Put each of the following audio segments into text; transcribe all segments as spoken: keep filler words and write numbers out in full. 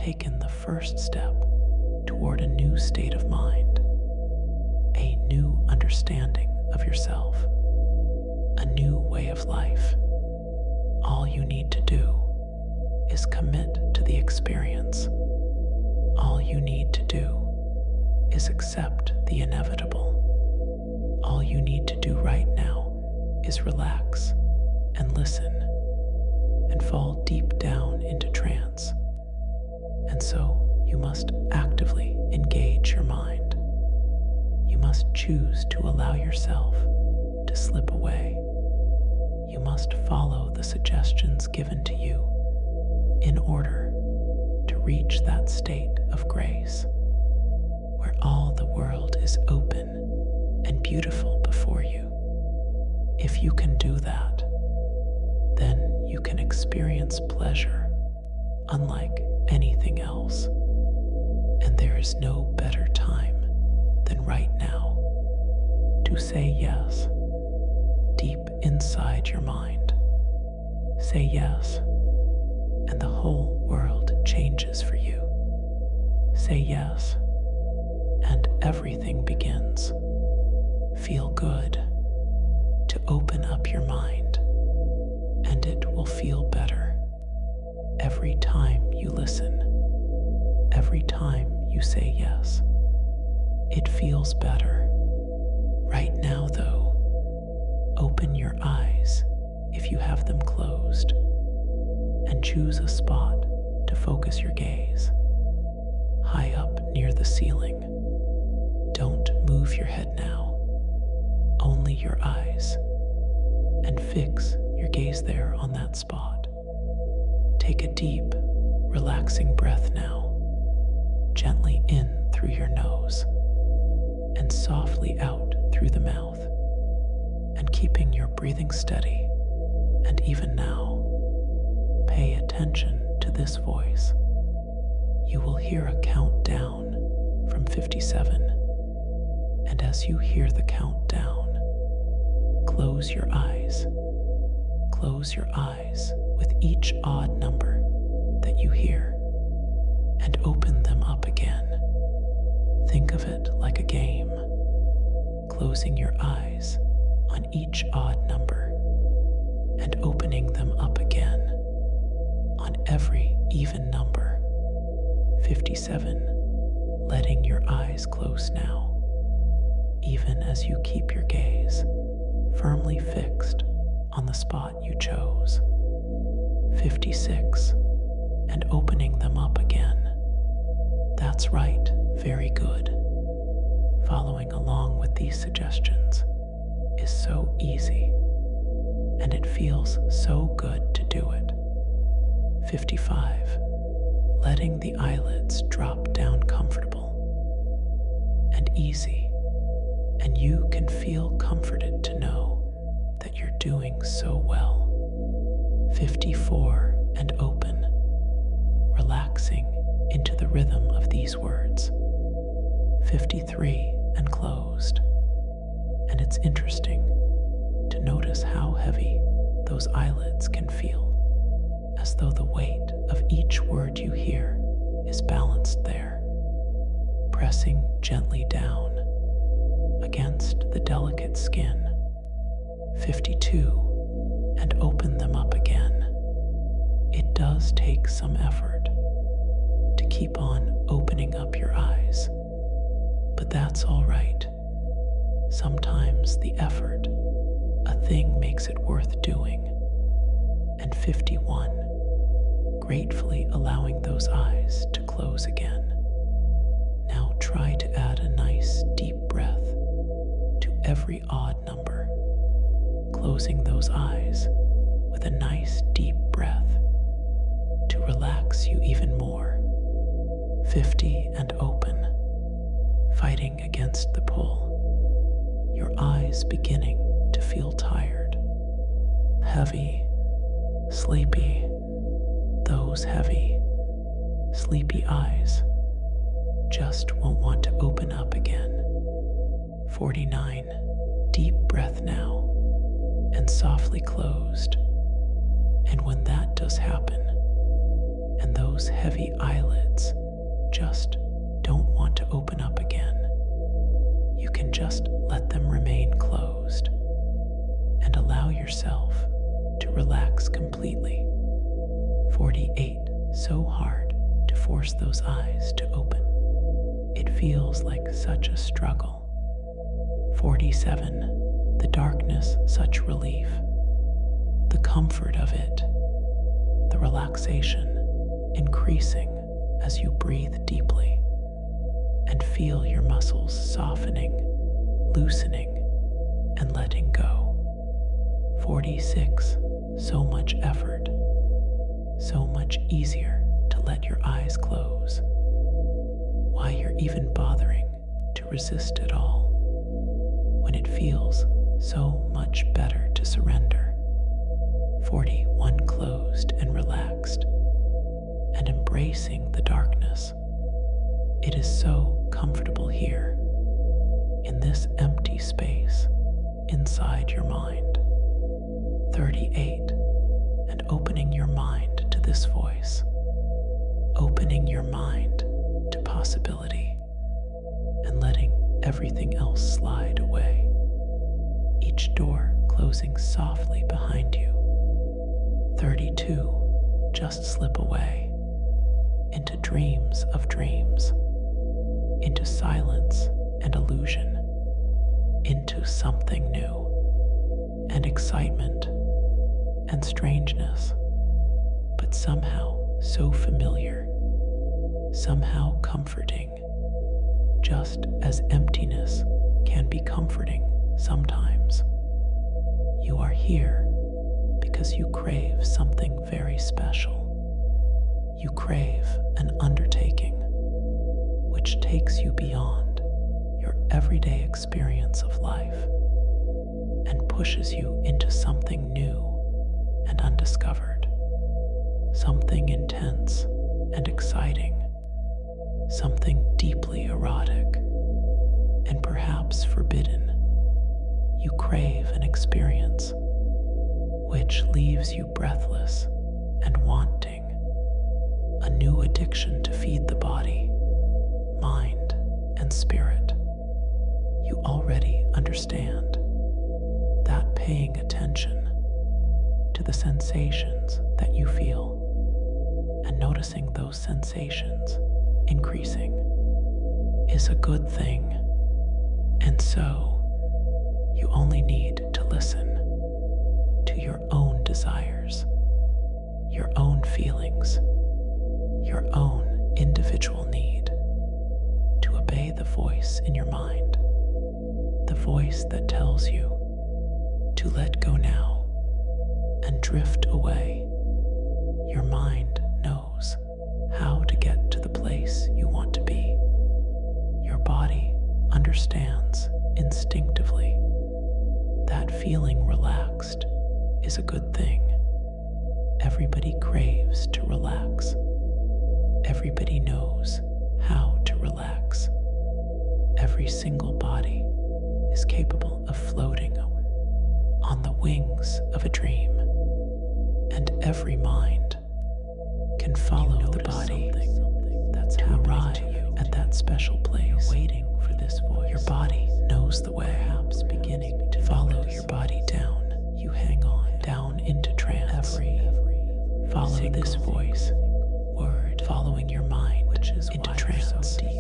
taken the first step toward a new state of mind, a new understanding of yourself, a new way of life. All you need to do is commit to the experience. All you need to do is accept the inevitable. All you need to do right now is relax and listen and fall deep down into trance. And so you must actively engage your mind. You must choose to allow yourself to slip away. You must follow the suggestions given to you in order to reach that state of grace where all the world is open and beautiful before you. If you can do that, then you can experience pleasure unlike anything else. And there is no better time than right now to say yes deep inside your mind. Say yes, and the whole world changes for you. Say yes, and everything begins. Feel good to open up your mind, and it will feel better every time you listen, every time you say yes. It feels better. Right now, though, open your eyes if you have them closed, and choose a spot to focus your gaze. High up near the ceiling. Don't move your head now, only your eyes, and fix your gaze there on that spot. Take a deep, relaxing breath now, gently in through your nose, and softly out through the mouth, and keeping your breathing steady. And even now, pay attention to this voice. You will hear a countdown from fifty-seven, and as you hear the countdown, close your eyes. Close your eyes with each odd number that you hear, and open them up again. Think of it like a game, closing your eyes on each odd number and opening them up again on every even number. fifty-seven, letting your eyes close now, even as you keep your gaze firmly fixed on the spot you chose. fifty-six, and opening them up again. That's right, very good. Following along with these suggestions is so easy, and it feels so good to do it. fifty-five, letting the eyelids drop down comfortable and easy, and you can feel comforted to know that you're doing so well. fifty-four, and open, relaxing into the rhythm of these words. fifty-three, and closed. And it's interesting to notice how heavy those eyelids can feel, as though the weight of each word you hear is balanced there, pressing gently down against the delicate skin. fifty-two, and open them up again. It does take some effort to keep on opening up your eyes, but that's all right. Sometimes the effort, a thing makes it worth doing. And fifty-one, gratefully allowing those eyes to close again. Now try to add a nice deep breath to every odd number, closing those eyes with a nice deep breath to relax you even more. fifty, and open, fighting against the pull, your eyes beginning to feel tired, heavy, sleepy. Those heavy, sleepy eyes just won't want to open up again. forty-nine, deep breath now, and softly closed. And when that does happen, and those heavy eyelids just don't want to open up again, you can just let them remain closed and allow yourself to relax completely. forty-eight. So hard to force those eyes to open. It feels like such a struggle. forty-seven. The darkness, such relief. The comfort of it. The relaxation increasing as you breathe deeply and feel your muscles softening, loosening, and letting go. forty-six. So much effort. So much easier to let your eyes close. Why you're even bothering to resist it all when it feels so much better to surrender. forty-one. Closed and relaxed and embracing the darkness. It is so comfortable here in this empty space inside your mind. thirty-eight. And opening your mind to this voice, opening your mind to possibility, and letting everything else slide away, each door closing softly behind you. thirty-two. Just slip away into dreams of dreams, into silence and illusion, into something new and excitement and strangeness, but somehow so familiar, somehow comforting, just as emptiness can be comforting sometimes. You are here because you crave something very special. You crave an undertaking which takes you beyond your everyday experience of life and pushes you into something new and undiscovered, something intense and exciting, something deeply erotic and perhaps forbidden. You crave an experience which leaves you breathless and wanting, a new addiction to feed the body, mind, and spirit. You already understand that paying attention to the sensations that you feel and noticing those sensations increasing is a good thing. And so you only need to listen to your own desires, your own feelings, your own individual need, to obey the voice in your mind, the voice that tells you to let go now and drift away. Your mind knows how to get to the place you want to be. Your body understands instinctively that feeling relaxed is a good thing. Everybody craves to relax. Everybody knows how to relax. Every single body is capable of floating on the wings of a dream, and every mind can follow the body that's to arrive at that special place. Waiting for this voice. Your body knows the way. Perhaps beginning to follow your body down. You hang on down into trance. Every follow this voice. Word following your mind, which is into trance. So deep,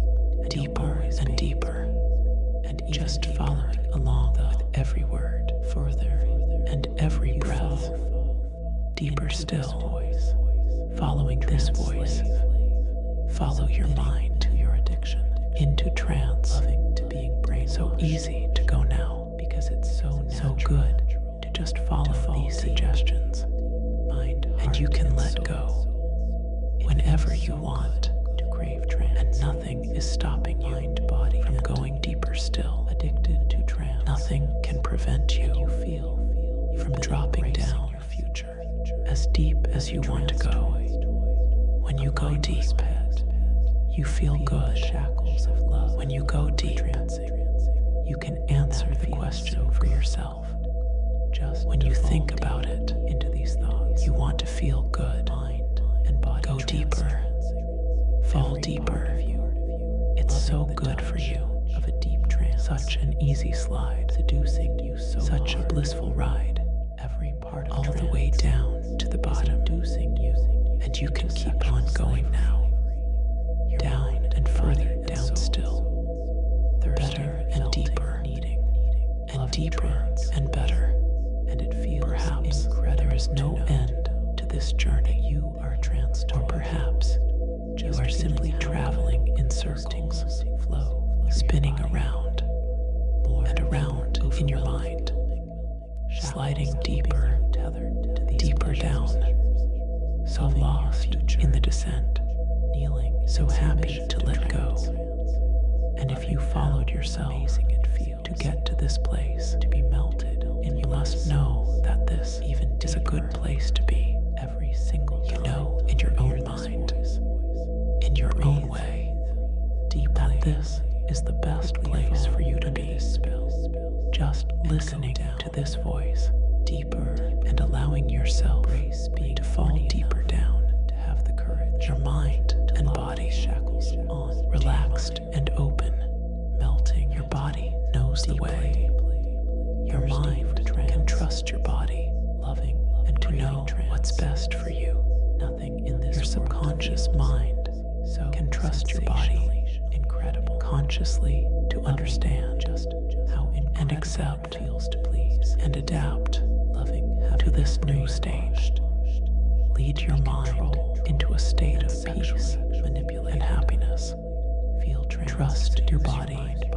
deeper and deeper, and just following along with every word, further and every breath. Deeper still, following this voice. Follow your mind to your addiction, into trance, loving to being brain. So easy to go now because it's so natural, so good to just follow, to follow these suggestions. Mind, and you can let go whenever you want to crave trance, and nothing is stopping you mind, body, from going deeper still. Addicted to trance, nothing can prevent you, you feel from dropping down your future as deep as you want to go. When you go deep, you feel good. When you go deep, you can answer the question for yourself. Just when you think about it, into these thoughts, you want to feel good and body. Go deeper. Fall deeper. It's so good for you. Of a deep trance. Such an easy slide. Seducing you so Such hard. A blissful ride. Every part of all trance. The way down to the bottom. Seducing you. And you can keep on going now. Your down and further down so still. Better and deeper. Needing, and deeper trance. And better. And it feels perhaps there is no end to this journey. You are transformed. Or perhaps you are simply traveling in circles, flow, spinning around and around in your mind, sliding deeper, deeper down, so lost in the descent, so happy to let go. And if you followed yourself to get to this place, to be melted, and you must know that this even is a good place to be. Every single you know in your own mind, in your own way, that this is the best place for you to be. Just listening to this voice deeper and allowing yourself to fall deeper down, to have the courage, your mind and body shackles on, relaxed and open, melting. Your body knows the way. Your mind can trust your body, loving and to know what's best for you. Nothing in this your subconscious mind so can trust your body incredible consciously to understand just how and accept feels to please and adapt loving to this new stage. Lead your mind into a state of peace and happiness. Feel trust your body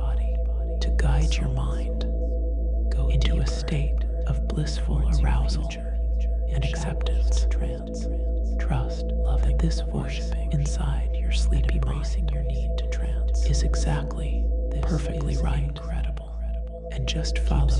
to guide your mind into a state of blissful arousal and acceptance. Trust that this voice inside your sleepy mind your need to trance is exactly perfectly right, incredible, and just follow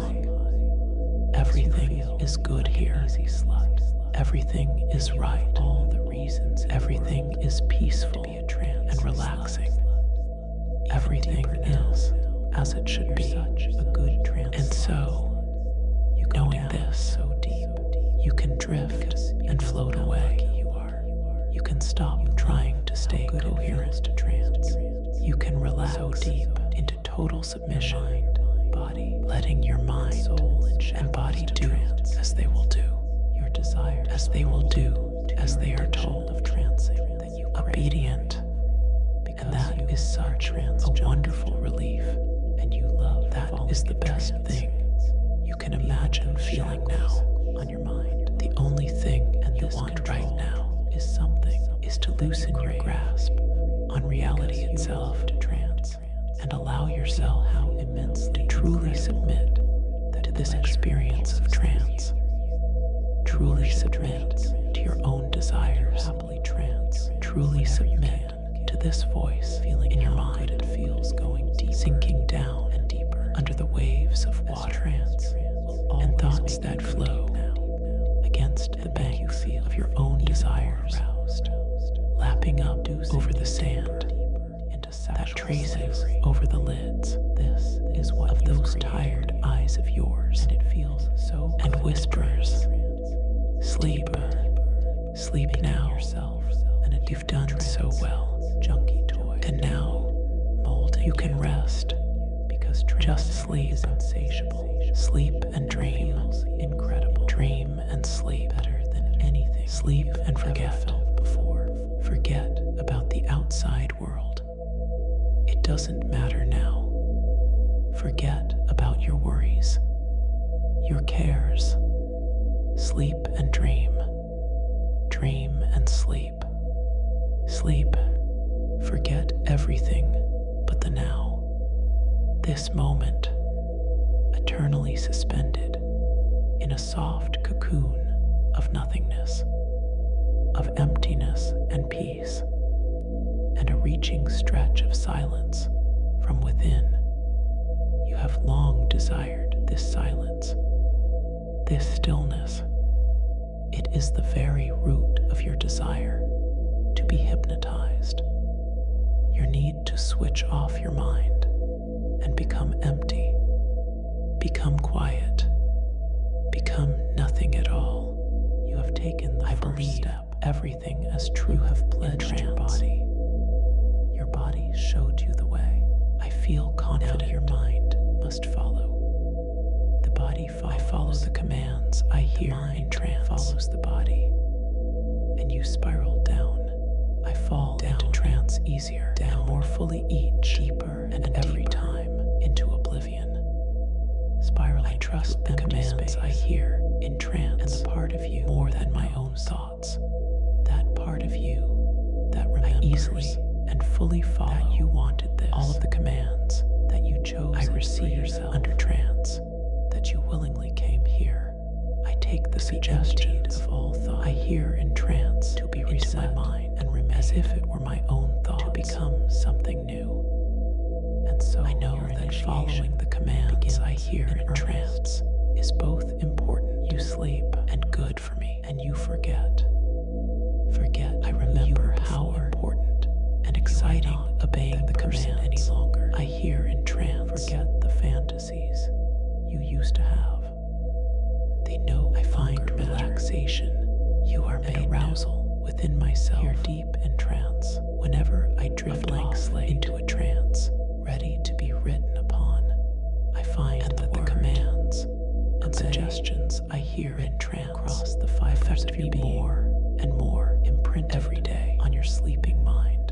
along. Everything is good here. Everything is right. All the reasons. Everything is peaceful and relaxing. Everything is as it should be. A good trance. And so, knowing this, so deep, you can drift and float away. You can stop trying to stay coherent to trance. You can relax so deep into total submission, mind, body, letting your mind, soul, and, and body do as they will do. Your desire, as they will do, as they are told of trancing, that you obedient, and that is such a wonderful relief. And you love that is the best thing you can imagine feeling now on your mind. The only thing and you want right now is something is to loosen your grasp on reality itself to trance and allow yourself how immensely to truly submit to this experience of trance. Truly submit to your own desires. Happily trance. Truly submit to this voice feeling in your mind. It feels going deep, sinking down and deeper under the waves of water and thoughts that flow against the banks of your own desires, lapping up over the sand that traces over the lids. This is what of those tired eyes of yours, and it feels so and whispers, "Sleep, sleep now. Yourself, and you've done so well, junkie toy. And now, molding, you can rest because just sleep is insatiable. Sleep and dream, incredible. Dream and sleep better than anything. Sleep and forget before. Forget about the outside world. It doesn't matter now. Forget about your worries, your cares. Sleep and dream. Dream and sleep. Sleep. Forget everything but the now. This moment, eternally suspended in a soft cocoon of nothingness, of emptiness and peace, and a reaching stretch of silence from within. You have long desired this silence, this stillness. It is the very root of your desire to be hypnotized, your need to switch off your mind and become empty, become quiet, become nothing at all. You have taken the I first believe step everything as true. You have pledged your body. Your body showed you the way. I feel confident. Now your mind must follow. The body follows. I follow the commands I hear in trance. Follows the body. And you spiral down. I fall down into trance easier, down and more fully each, deeper and, and every deeper. Time into oblivion. Spiraling. I trust the commands space. I hear in trance, and the part of you more than my own thoughts. That part of you that remembers I easily and fully follow. That you wanted this. All of the commands that you chose. I receive yourself under trance. That you willingly came here. I take the suggestions of all thought I hear in trance to be reset into my mind and remain as if it were my own thoughts to become something new. And so I know that following the commands I hear in trance is both important. You sleep and good for me, and you forget. Forget. I remember how important and exciting obeying the command any longer. I hear in trance. Forget the fantasies you used to have. They know I find relaxation. You are made arousal within myself. Here deep in trance. Whenever I drift off into a trance, ready to be written upon, I find and that the commands and suggestions I hear in trance cross the five effect of your being more and more imprint every day on your sleeping mind.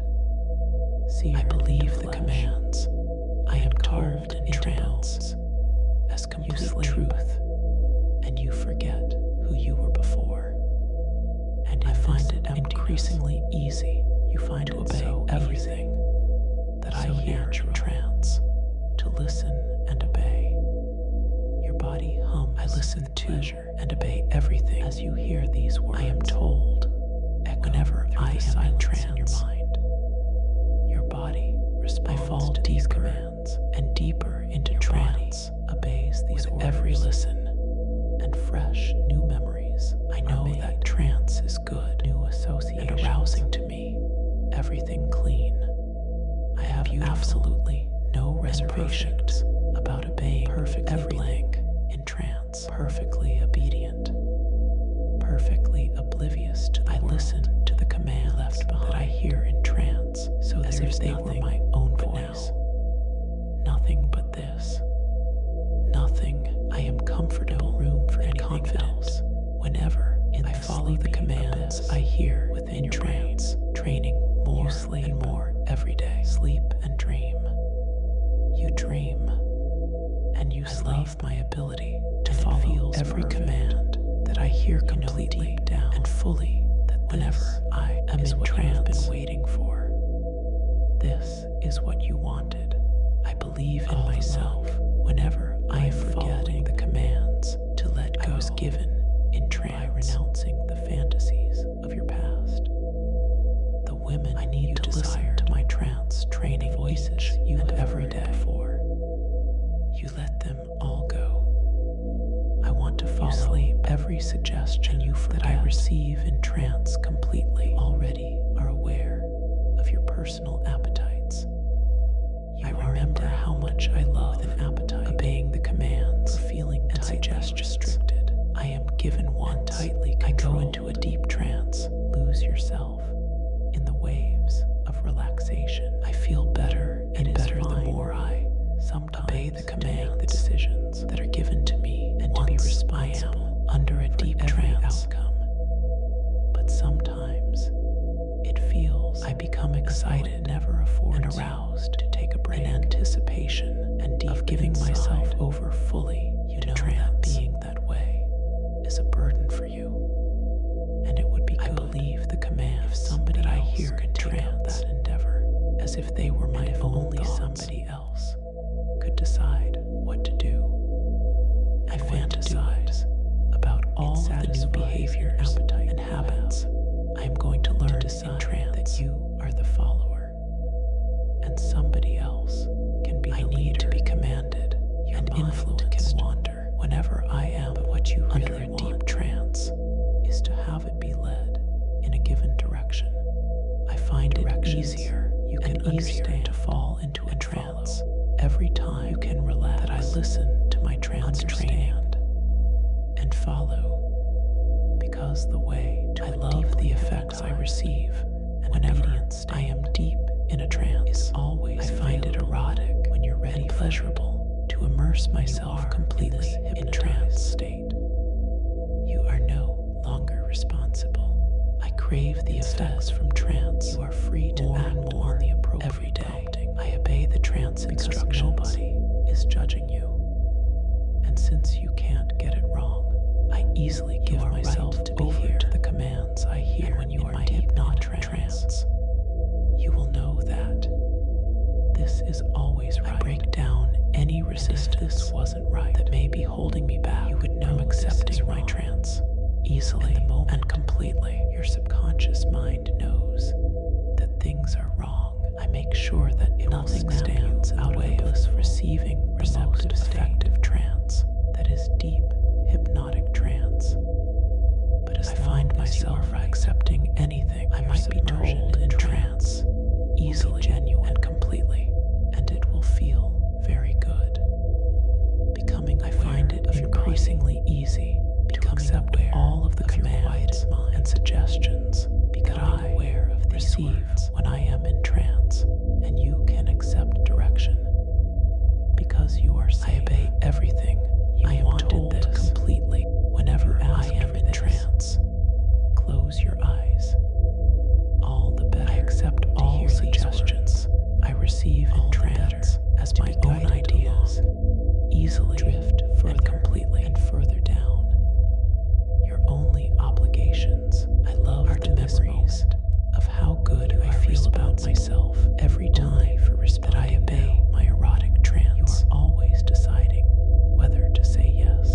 See, I believe the commands I am carved in trance as complete truth, and you forget who you were before. And I find it increasingly easy. You find to obey so everything that I hear in trance, to listen and obey. Your body hums. I listen to pleasure and obey everything as you hear these words. I am told whenever I am in trance in your mind. Your body responds I fall to these commands and deeper into your trance obeys these with orders. Every listen and fresh new memories. I know that trance is good, new associations, and arousing to me. Everything clean. I have absolutely no reservations about obeying perfect everything in trance, perfectly obedient, perfectly oblivious to the I world. Listen to the command left behind that I hear in trance, so as if they were my own voice. Now, nothing but this. Nothing. I am comfortable. No room for anything confidence. Else. Whenever in I follow the commands abyss, I hear within your trance, training more and more every day. Sleep and dream. You dream, and you I sleep. Love my ability to follow every perfect. Command that I hear completely you know deep down and fully. That whenever I am in what trance, you have been waiting for. This is what you wanted. I believe in All myself. Whenever I am following the commands to let go, I was given in trance by renouncing the fantasies of your past. The women I need you to listen to my trance training voices you and every day before. You let them all go. I want to follow sleep every suggestion you that I receive in trance completely. Already are aware of your personal appetites. You I remember how much I love an appetite, obeying the commands, feeling and suggestions restricted. I am given one tightly controlled. I go into a deep trance, lose yourself in the waves of relaxation. I feel better and better the more I sometimes obey the command, the decisions that are given to me, and to be responsible under a deep trance outcome. But sometimes it feels I become excited, never afford and aroused to take a break in anticipation and deep of giving inside. Myself over fully. You to know trance. That being that way is a burden for you, and it would be good. I believe the command if somebody that I hear in trance that endeavor, as if they were my if only thoughts. Somebody else could decide what to do. I fantasize about all the new behaviors and habits I am going to learn to decide in trance that you are the follower, and somebody else can be I the need leader. To be commanded. Your and influence can wander whenever I am. But what you really under a want deep trance is to have it be led in a given direction. I find it easier. You can understand to fall into a trance follow. Every time you can relax. That I listen to my trance understand and follow. Because because the way to I love the effects I receive, and whenever I am deep in a trance, always I find it erotic when you're ready, and pleasurable to immerse myself completely in, in trance state. You are no longer responsible. I crave the effects from trance. You are free to more act and more on the appropriate every day. Prompting. I obey the trance instructions. Nobody is judging you. And since you can't get it wrong, I easily give myself right to be over here to the commands I hear. And when you in are my hypnotic trance, trance, you will know that this is always right. I break down any resistance this wasn't right that may be holding me back. You would know from accepting my trance easily and, and completely. Your subconscious mind knows that things are wrong. I make sure that it nothing stands out of the bliss of receiving receptive, effective trance that is deep hypnotic trance. But as I find myself accepting anything, I might be told in trance easily, genuine, and completely, and it will feel very good. Becoming, I find it increasingly easy to accept all of the commands and suggestions because I am aware of these receive when I am in trance, and you can accept direction because you are safe. I obey everything. You I am wanted told this completely whenever I am in trance. Close your eyes. All the better. I accept all suggestions I receive in trance as my own ideas. Easily drift further and completely and further down. Your only obligations, I love are the memories of how good I feel about myself every time for respect I obey my erotic trance. You are always deciding whether to say yes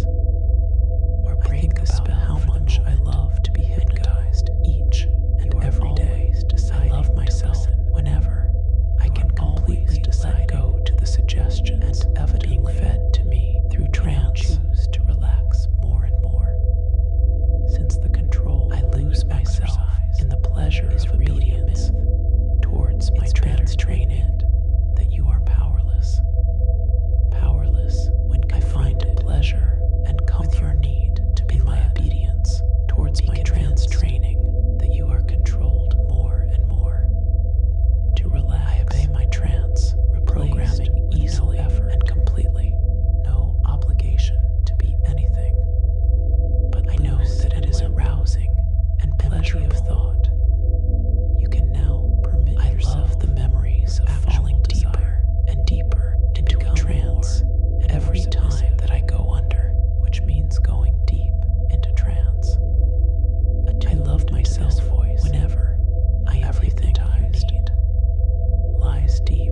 or break the spell. How much I love to be hypnotized each and every day. I love myself whenever I can completely let go to the suggestions and evidently being fed to me through trance. Choose to relax more and more. Since the control I lose myself in the pleasure of obedience towards my trance training, that you are powerless. Powerless when I find pleasure and comfort your need to be my obedience towards my trance training, that you are controlled more and more. To relax, I obey my trance, reprogramming easily effort and completely. No obligation to be anything. But I know that it is arousing and pleasurable of thought. You can now permit I yourself love the memories of falling deeper and deeper into a trance every time that I go under, which means going deep into trance. I love myself voice whenever I everything you need lies deep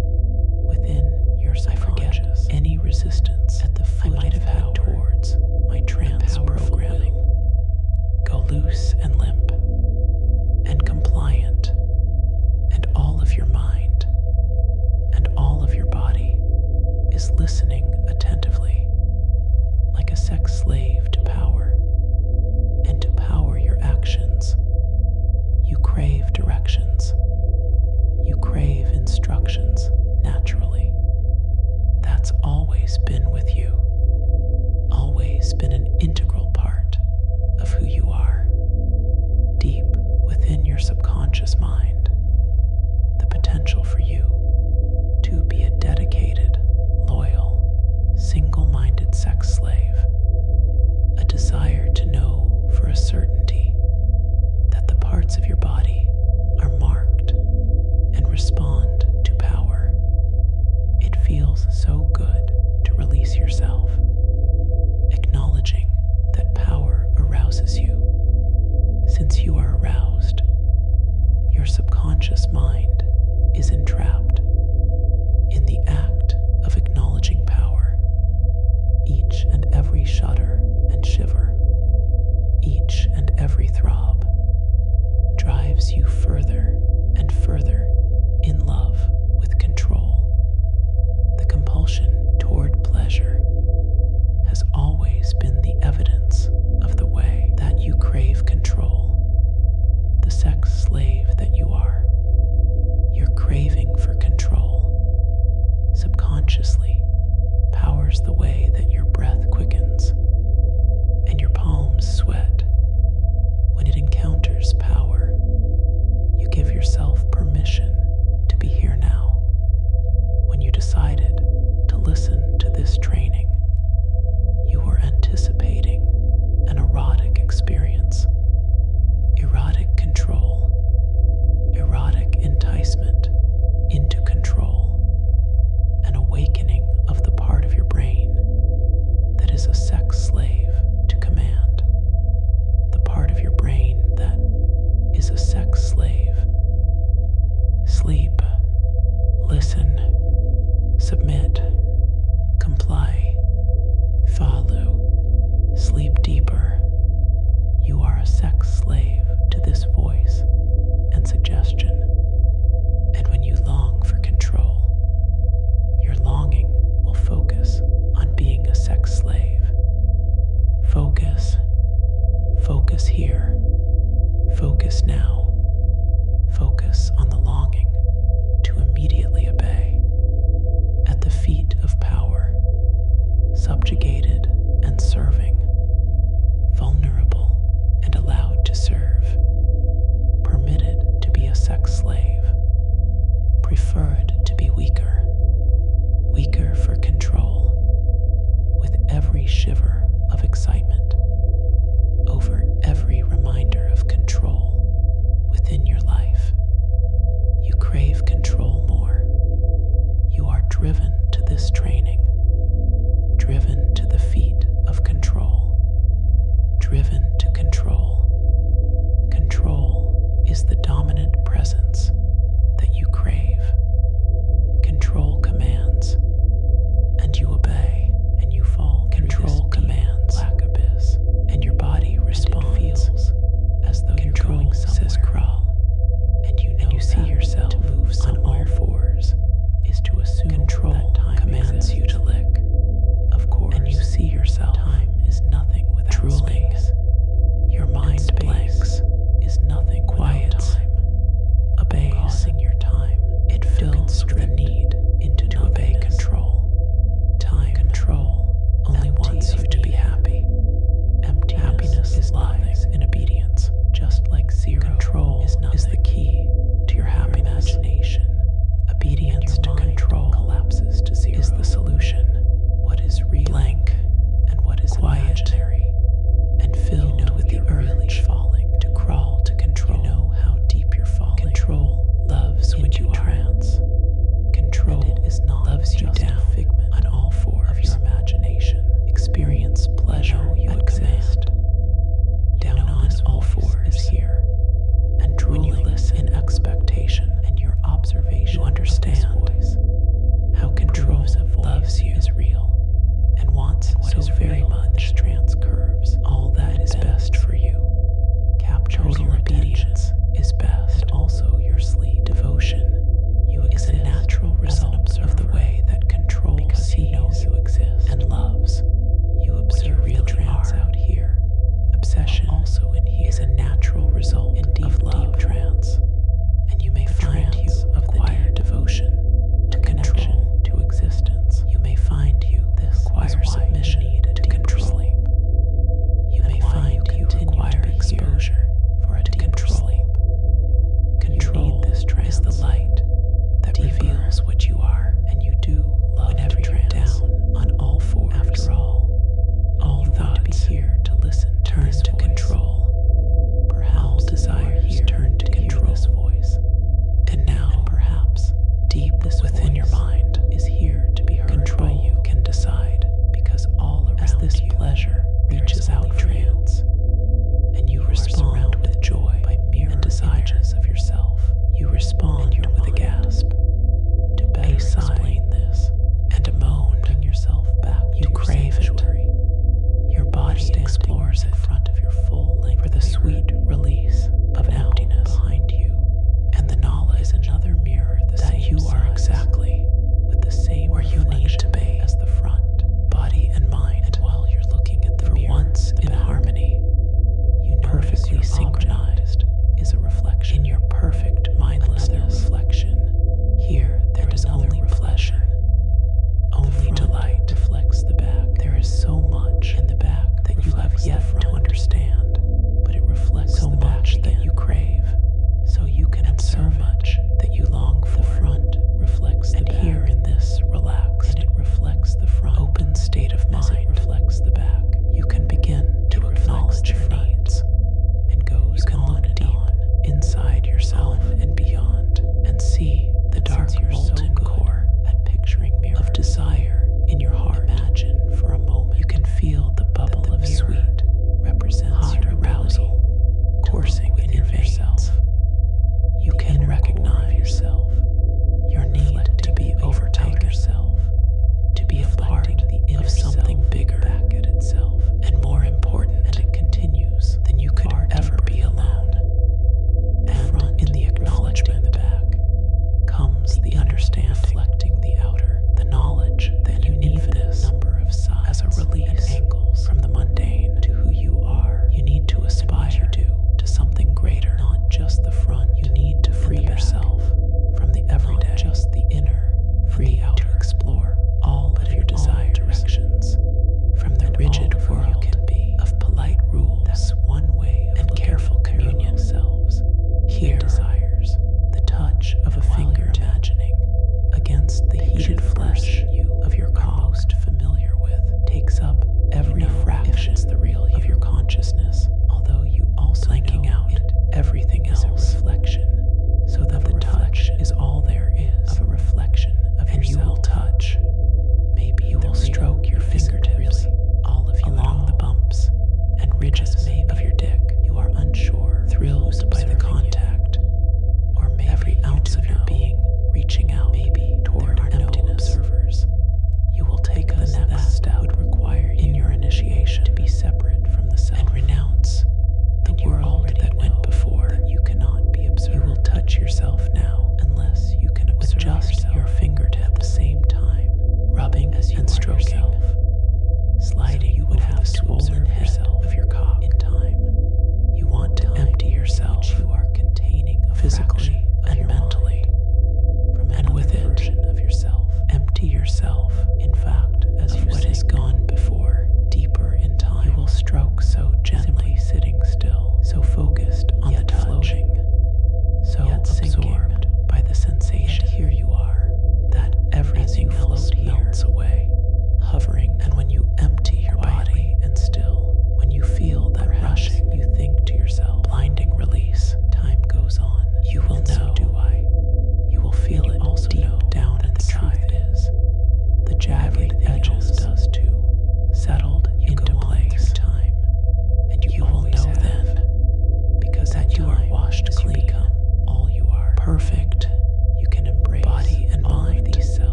within your subconscious. Any resistance at the foot I might have had towards my trance programming go loose and limp and compliant, and all of your mind and all of your body is listening attentively, like a sex slave to power, and to power your actions. You crave directions. You crave instructions naturally. That's always been with you, always been an integral part of who you are. Deep within your subconscious mind, the potential for you to be a dedicated, loyal, single-minded sex slave, a desire to know for a certainty that the parts of your body are marked and respond to power. It feels so good to release yourself, acknowledging that power arouses you. Since you are aroused, your subconscious mind is entrapped in the act of acknowledging power. Each and every shudder and shiver, each and every throb, drives you further and further in love with control. The compulsion toward pleasure has always been the evidence of the way that you crave control. The sex slave that you are, your craving for control subconsciously powers the way that your breath quickens and your palms sweat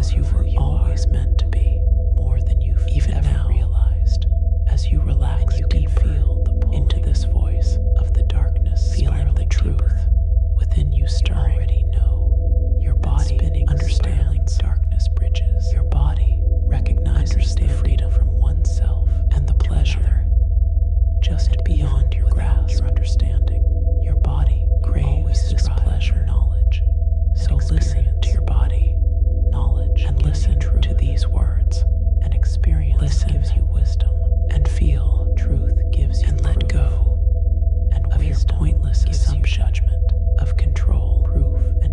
as you were always meant to be, more than you've even ever now realized. As you relax, you can feel the pull into this voice of the darkness, feeling the truth within you stirring. You already know your body understands darkness bridges. Your body recognizes the freedom from oneself and the pleasure just beyond your grasp. Your understanding, your body craves this pleasure, knowledge. So listen to your body, knowledge, and listen to these words. And experience listen gives you wisdom, and feel truth gives you and let go and of your pointless assumption, judgment of control, proof, and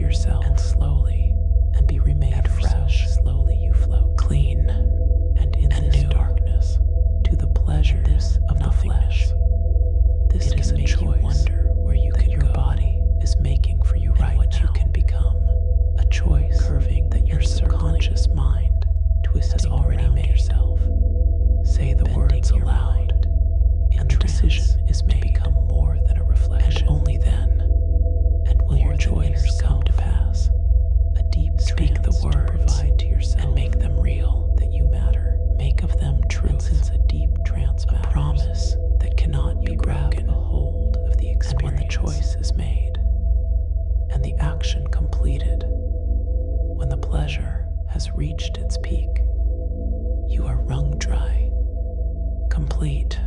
yourself, and slowly and be remade fresh. So slowly you float, clean and in and this new darkness, to the pleasures of the flesh. This it is a choice. You wonder where you can your go. Body is making for you and right what now. You can become. A choice curving that your subconscious mind has already made yourself. Say the words aloud, and the decision is made to become more than a reflection. And only then, and will your choice come to pass. A deep speak the words to provide to yourself and make them real. That you matter. Make of them truth. And since a deep trance matters, a promise that cannot be broken. A hold of the experience. And when the choice is made, and the action completed, when the pleasure has reached its peak, you are wrung dry, complete,